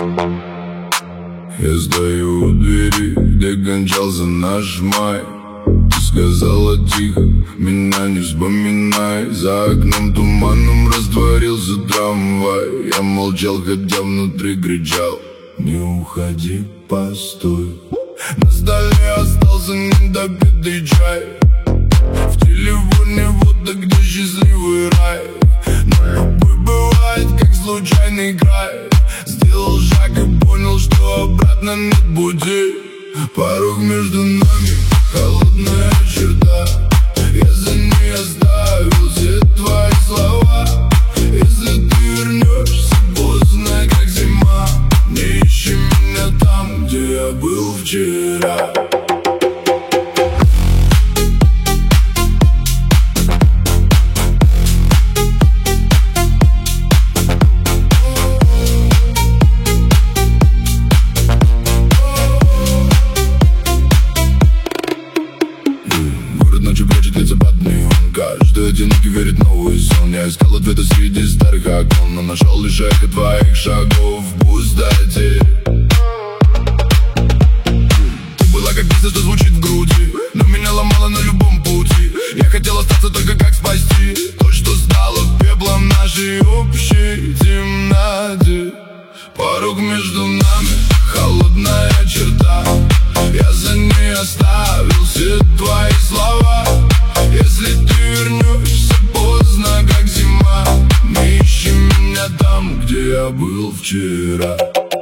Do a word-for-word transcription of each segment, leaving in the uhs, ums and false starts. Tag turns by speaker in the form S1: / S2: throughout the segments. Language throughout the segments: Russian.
S1: Я стою у двери, где кончался наш май. Ты сказала тихо, меня не вспоминай. За окном туманом растворился трамвай. Я молчал, хотя внутри кричал: не уходи, постой. На столе остался недопитый чай. В телефоне фото, где счастливый рай. Но любовь бывает, как случайный край. Сделал шаг и понял, что обратно нет пути. Порог между нами, холодная черта. Я за ней оставил все твои слова. Если ты вернешься поздно, как зима, не ищи меня там, где я был вчера. Ночью прячет лица под неон. Каждый одинокий верит в новый сон. Я искал ответы среди старых окон, но нашел лишь эхо твоих шагов в пустоте. Ты была как песня, что звучит в груди, но меня ломало на любом пути. Я хотел остаться, только как спасти то, что стало пеплом нашей общей темноте. Порог между нами, холодная черта. Я за ней оставил все твои слова. Если ты вернешься поздно, как зима, не ищи меня там, где я был вчера.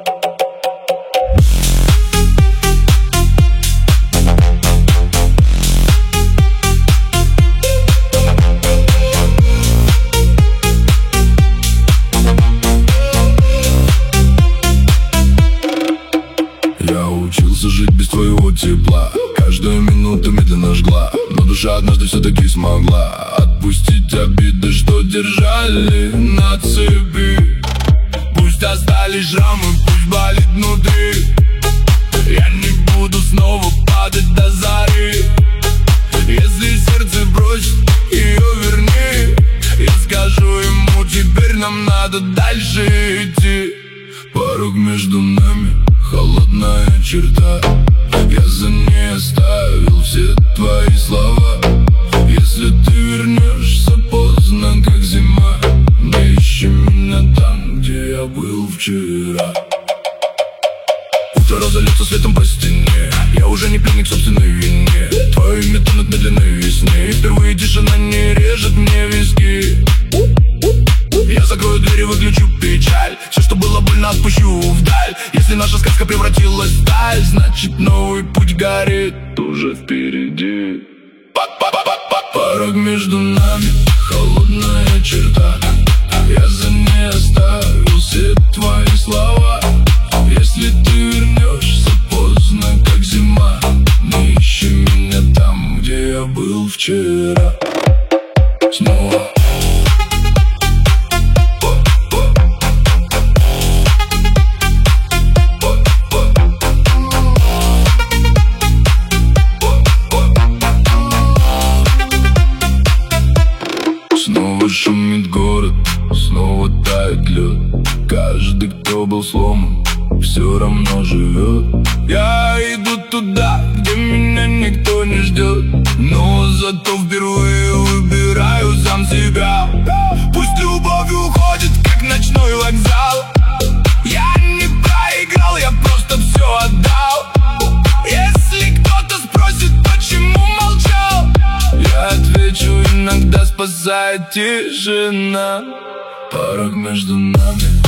S1: Я учился жить без твоего тепла. Каждую минуту медленно жгла, но душа однажды все-таки смогла отпустить обиды, что держали на цепи. Пусть остались шрамы, пусть болит внутри. Я не буду снова падать до зари. Если сердце бросит, ее верни. Я скажу ему: теперь нам надо дальше идти. Порог между нами, холодная черта. Я за ней оставил все твои слова. Если ты вернешься поздно, как зима, не ищи меня там, где я был вчера. Утро разольется светом по стене. Я уже не пленник собственной вине. Твое имя тонет медленно и весне. Впервые тишина не режет мне виски. Я закрою дверь и выключу печаль. Все, что было больно, отпущу вдаль. Если наша сказка превратилась в сталь, значит новый путь горит уже впереди. Порог между нами, холодная черта. Я за ней оставил все твои слова. Если ты вернешься поздно, как зима, не ищи меня там, где я был вчера. Снова. Снова шумит город, снова тает лед. Каждый, кто был сломан, все равно живет. Я иду туда, где меня никто не ждет, но зато впервые выбираю сам себя. Пусть любовь уходит, как ночной вокзал. Я не проиграл, я просто все отдал. Если кто-то спросит, почему молчал, я отвечу: иногда спасает тишина. Порог между нами,